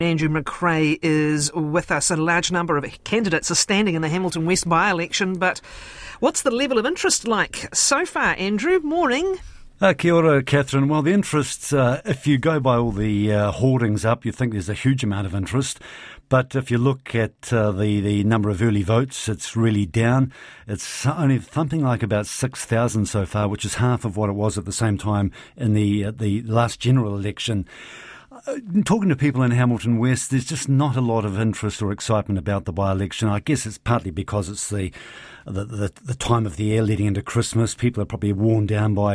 Andrew McRae is with us. A large number of candidates are standing in the Hamilton West by-election, but what's the level of interest like so far, Andrew? Morning. Kia ora, Catherine. Well, the interest, if you go by all the hoardings up, you think there's a huge amount of interest. But if you look at the number of early votes, it's really down. It's only something like about 6,000 so far, which is half of what it was at the same time in the last general election. Talking to people in Hamilton West, there's just not a lot of interest or excitement about the by-election. I guess it's partly because it's the time of the year leading into Christmas. People are probably worn down by,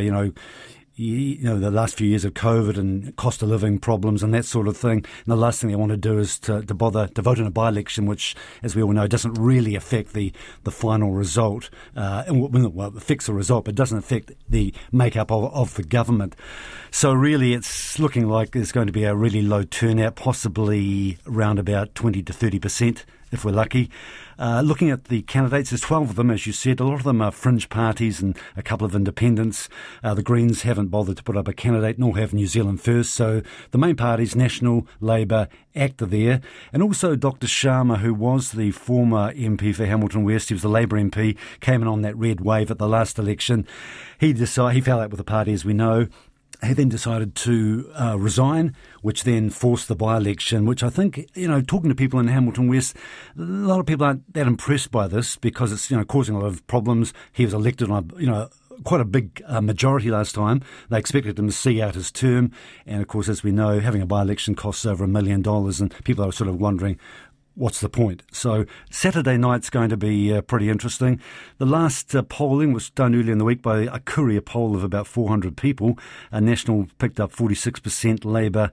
the last few years of COVID and cost of living problems and that sort of thing. And the last thing they want to do is to bother to vote in a by-election, which, as we all know, doesn't really affect the final result. It affects the result, but doesn't affect the makeup of the government. So really, it's looking like there's going to be a really low turnout, possibly around about 20 to 30%. If we're lucky. Looking at the candidates, there's 12 of them, as you said. A lot of them are fringe parties and a couple of independents. The Greens haven't bothered to put up a candidate, nor have New Zealand First. So the main parties, National, Labour, ACT are there. And also Dr Sharma, who was the former MP for Hamilton West. He was the Labour MP, came in on that red wave at the last election. He fell out with the party, as we know. He then decided to resign, which then forced the by-election, which I think, talking to people in Hamilton West, a lot of people aren't that impressed by this because it's, causing a lot of problems. He was elected on quite a big majority last time. They expected him to see out his term. And, of course, as we know, having a by-election costs over $1 million, and people are sort of wondering, what's the point? So Saturday night's going to be pretty interesting. The last polling was done earlier in the week by a courier poll of about 400 people. National picked up 46%, Labour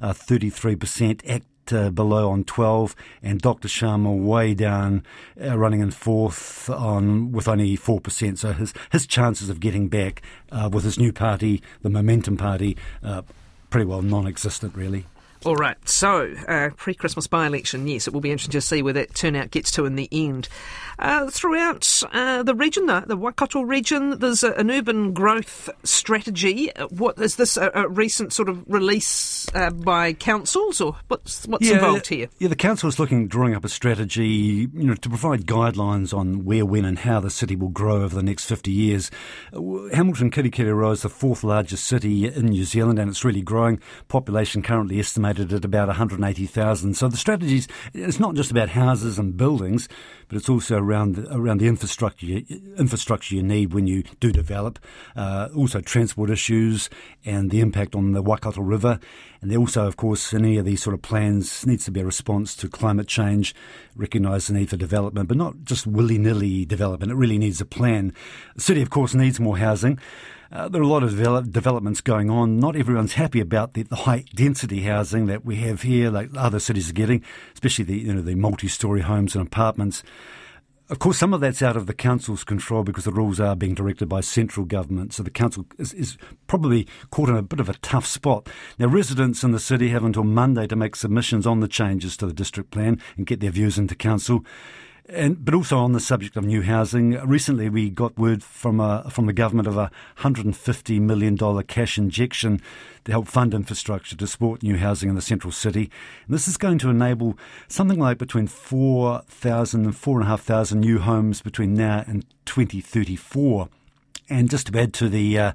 33%, ACT below on 12%, and Dr Sharma way down, running in fourth with only 4%. So his chances of getting back with his new party, the Momentum Party, pretty well non-existent, really. All right, so pre-Christmas by-election, yes, it will be interesting to see where that turnout gets to in the end. Throughout the region, the Waikato region, there's an urban growth strategy. What is this, a recent sort of release by councils, or what's involved here? Yeah, the council is drawing up a strategy, to provide guidelines on where, when and how the city will grow over the next 50 years. Hamilton Kirikiri is the fourth largest city in New Zealand, and it's really growing. Population currently estimated at about 180,000. So the strategies, it's not just about houses and buildings, but it's also around the infrastructure you need when you do develop. Also transport issues and the impact on the Waikato River. And there also, of course, in any of these sort of plans needs to be a response to climate change, recognise the need for development, but not just willy-nilly development. It really needs a plan. The city, of course, needs more housing. There are a lot of developments going on. Not everyone's happy about the high-density housing that we have here, like other cities are getting, especially the multi-storey homes and apartments. Of course, some of that's out of the council's control because the rules are being directed by central government. So the council is probably caught in a bit of a tough spot. Now, residents in the city have until Monday to make submissions on the changes to the district plan and get their views into council. But also on the subject of new housing, recently we got word from the government of a $150 million cash injection to help fund infrastructure to support new housing in the central city. And this is going to enable something like between 4,000 and 4,500 new homes between now and 2034. And just to add to the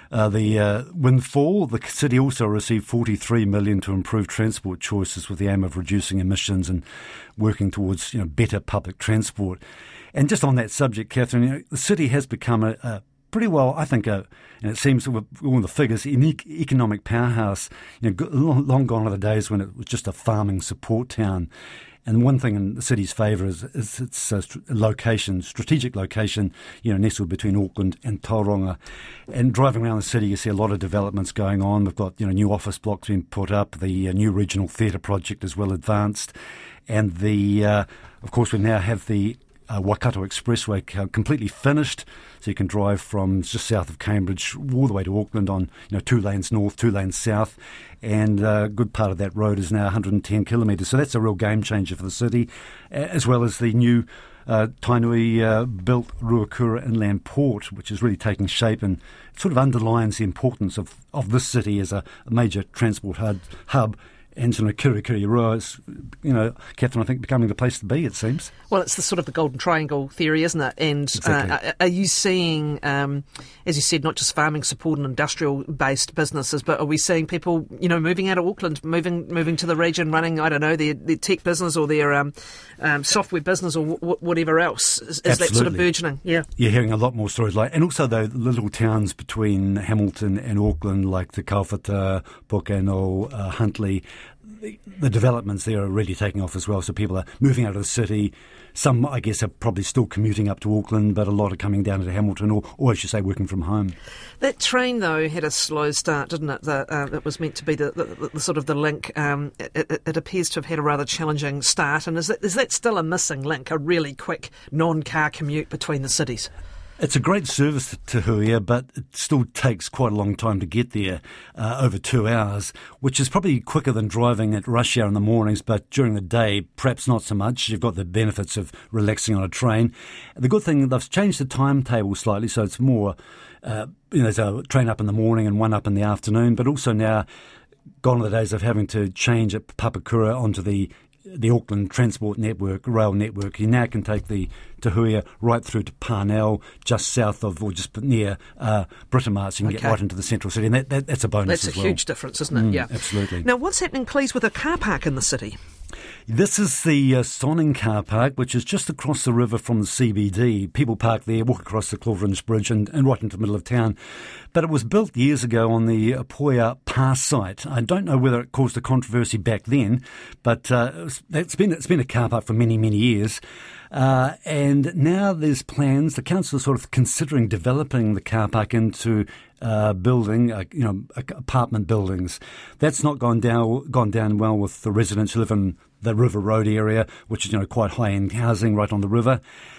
windfall, the city also received $43 million to improve transport choices with the aim of reducing emissions and working towards better public transport. And just on that subject, Catherine, the city has become a pretty well, I think, and it seems with all the figures, an economic powerhouse. Long gone are the days when it was just a farming support town. And one thing in the city's favour is its strategic location, nestled between Auckland and Tauranga. And driving around the city, you see a lot of developments going on. We've got, new office blocks being put up. The new regional theatre project is well advanced. And of course, we now have the Waikato Expressway completely finished, so you can drive from just south of Cambridge all the way to Auckland on 2 lanes north, 2 lanes south, and a good part of that road is now 110 kilometres. So that's a real game changer for the city, as well as the new Tainui built Ruakura Inland Port, which is really taking shape and sort of underlines the importance of this city as a major transport hub and Kirikiriroa is, Catherine, I think becoming the place to be, it seems. Well, it's the sort of the golden triangle theory, isn't it? And exactly. Are you seeing, as you said, not just farming support and industrial-based businesses, but are we seeing people, moving out of Auckland, moving to the region, running, I don't know, their tech business or their software business or whatever else? Is that sort of burgeoning? Yeah. You're hearing a lot more stories and also the little towns between Hamilton and Auckland, like the Kauwhata, Pokeno, Huntly. The developments there are really taking off as well, so people are moving out of the city. Some, I guess, are probably still commuting up to Auckland, but a lot are coming down to Hamilton, or I should say, working from home. That train, though, had a slow start, didn't it? It was meant to be the sort of the link. It appears to have had a rather challenging start, and is that still a missing link, a really quick non-car commute between the cities? It's a great service to Huia, but it still takes quite a long time to get there, over 2 hours, which is probably quicker than driving at rush hour in the mornings, but during the day, perhaps not so much. You've got the benefits of relaxing on a train. The good thing, they've changed the timetable slightly, so it's more, there's a train up in the morning and one up in the afternoon, but also now, gone are the days of having to change at Papakura onto the Auckland Transport Network, rail network. You now can take the Te Huia right through to Parnell, just south of, or just near Britomart, so you can get right into the central city, and that's a bonus as well. That's a huge difference, isn't it? Yeah, absolutely. Now, what's happening, please, with a car park in the city? This is the Sonning car park, which is just across the river from the CBD. People park there, walk across the Clauderange Bridge and right into the middle of town. But it was built years ago on the Apoia Pa site. I don't know whether it caused a controversy back then, but it's been a car park for many, many years. And now there's plans. The council is sort of considering developing the car park into building, apartment buildings. That's not gone down well with the residents who live in the River Road area, which is quite high-end housing right on the river.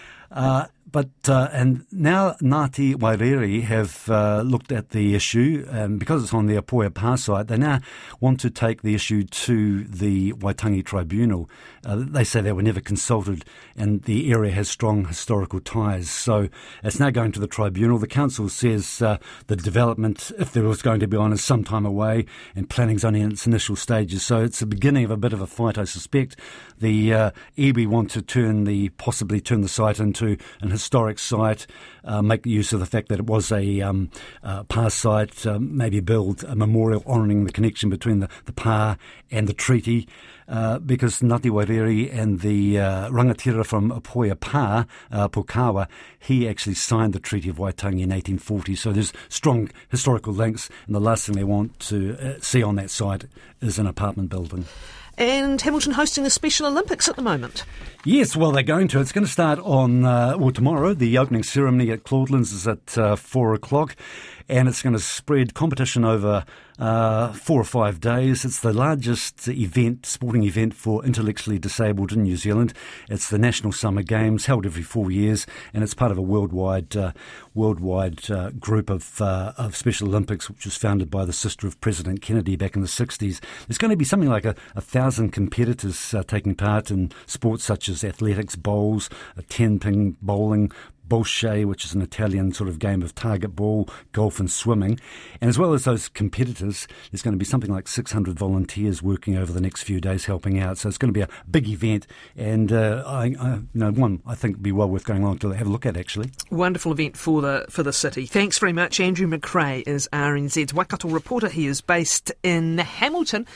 And now Ngāti Wairere have looked at the issue, and because it's on the Apoia Pa site, they now want to take the issue to the Waitangi Tribunal. They say they were never consulted, and the area has strong historical ties. So it's now going to the tribunal. The council says the development, if there was going to be on, is some time away, and planning's only in its initial stages. So it's the beginning of a bit of a fight, I suspect. The iwi want to possibly turn the site into an historic site, make use of the fact that it was a Pa site, maybe build a memorial honouring the connection between the Pa and the treaty, because Ngāti Wairere and the rangatira from Apoia Pa, Pokawa, he actually signed the Treaty of Waitangi in 1840, so there's strong historical links, and the last thing they want to see on that site is an apartment building. And Hamilton hosting the Special Olympics at the moment. Yes, well, they're going to. It's going to start on tomorrow. The opening ceremony at Claudelands is at 4 o'clock, and it's going to spread competition over 4 or 5 days. It's the largest sporting event for intellectually disabled in New Zealand. It's the National Summer Games, held every 4 years, and it's part of a worldwide group of Special Olympics, which was founded by the sister of President Kennedy back in the 60s. There's going to be something like 1,000 competitors taking part in sports such as athletics, bowls, 10-pin bowling, bocce, which is an Italian sort of game of target ball, golf and swimming. And as well as those competitors, there's going to be something like 600 volunteers working over the next few days helping out. So it's going to be a big event, and one I think would be well worth going along to have a look at, actually. Wonderful event for the city. Thanks very much. Andrew McRae is RNZ's Waikato reporter. He is based in Hamilton.